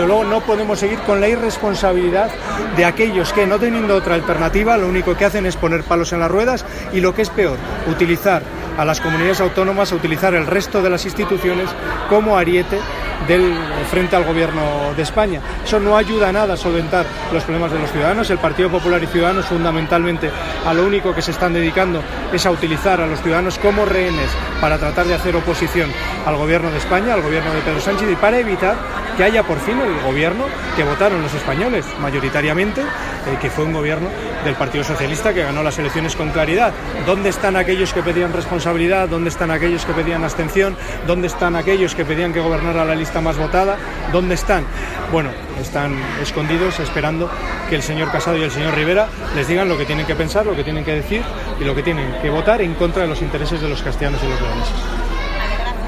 Pero luego no podemos seguir con la irresponsabilidad de aquellos que, no teniendo otra alternativa, lo único que hacen es poner palos en las ruedas y, lo que es peor, utilizar a las comunidades autónomas, a utilizar el resto de las instituciones como ariete frente al gobierno de España. Eso no ayuda a nada a solventar los problemas de los ciudadanos. El Partido Popular y Ciudadanos, fundamentalmente, a lo único que se están dedicando es a utilizar a los ciudadanos como rehenes para tratar de hacer oposición al gobierno de España, al gobierno de Pedro Sánchez, y para evitar que haya por fin el gobierno que votaron los españoles mayoritariamente, que fue un gobierno del Partido Socialista que ganó las elecciones con claridad. ¿Dónde están aquellos que pedían responsabilidad? ¿Dónde están aquellos que pedían abstención? ¿Dónde están aquellos que pedían que gobernara la lista más votada? ¿Dónde están? Bueno, están escondidos esperando que el señor Casado y el señor Rivera les digan lo que tienen que pensar, lo que tienen que decir y lo que tienen que votar en contra de los intereses de los castellanos y los leoneses.